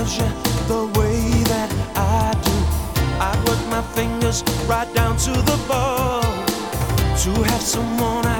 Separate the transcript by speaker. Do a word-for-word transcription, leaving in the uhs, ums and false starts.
Speaker 1: loves you the way that I do. I work my fingers right down to the bone to have someone